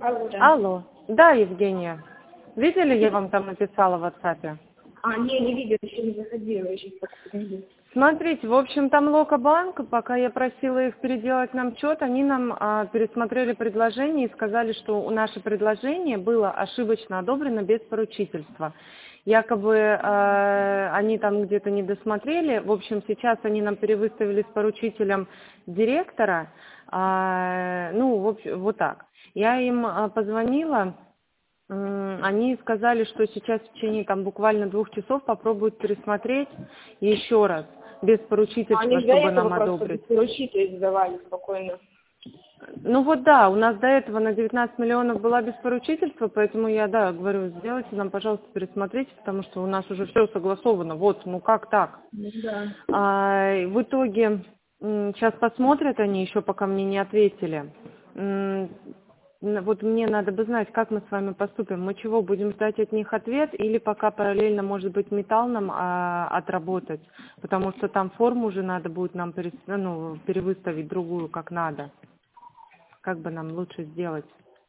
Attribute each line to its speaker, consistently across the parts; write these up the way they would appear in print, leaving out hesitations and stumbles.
Speaker 1: Алло, да.
Speaker 2: Алло. Да, Евгения. Видели, я вам там написала в WhatsApp?
Speaker 1: Не видела, еще не заходила, еще покупаю.
Speaker 2: Смотрите, в общем, там Локобанк, пока я просила их переделать нам счет, они нам пересмотрели предложение и сказали, что наше предложение было ошибочно одобрено без поручительства. Якобы они там где-то не досмотрели. В общем, сейчас они нам перевыставили с поручителем директора. Ну, в общем, вот так. Я им позвонила. Они сказали, что сейчас в течение там буквально 2 часов попробуют пересмотреть еще раз, без поручительства,
Speaker 1: Они до
Speaker 2: чтобы
Speaker 1: этого
Speaker 2: нам
Speaker 1: просто
Speaker 2: одобрить.
Speaker 1: поручитель сдавали спокойно.
Speaker 2: Ну вот да, у нас до этого на 19 миллионов была без поручительства, поэтому я, да, говорю, сделайте нам, пожалуйста, пересмотрите, потому что у нас уже все согласовано. Вот, ну как так?
Speaker 1: Да.
Speaker 2: В итоге сейчас посмотрят они еще, пока мне не ответили. Вот мне надо бы знать, как мы с вами поступим. Мы чего, будем ждать от них ответ или пока параллельно, может быть, металл нам отработать? Потому что там форму уже надо будет нам перевыставить другую, как надо. Как бы нам лучше сделать?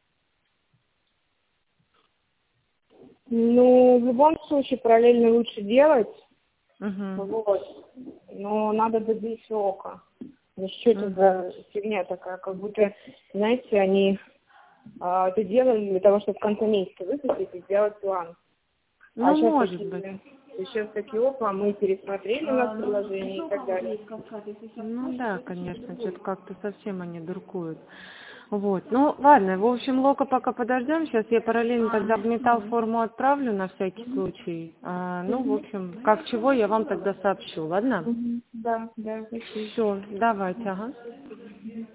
Speaker 1: Ну, в любом случае, параллельно лучше делать.
Speaker 2: Угу.
Speaker 1: Вот. Но надо добить срока. Ну что это за фигня такая? Как будто, знаете, они это делали для того, чтобы в конце месяца выпустить и сделать план.
Speaker 2: Ну, может быть.
Speaker 1: Сейчас такие опа, мы пересмотрели у нас приложение и так далее.
Speaker 2: Ну да, конечно, что-то как-то совсем они дуркуют. Вот, ну ладно, в общем, Лока пока подождем, сейчас я параллельно тогда в металл форму отправлю на всякий случай. Ну, в общем, как чего, я вам тогда сообщу, ладно?
Speaker 1: Да, да, окей.
Speaker 2: Все, давайте, ага.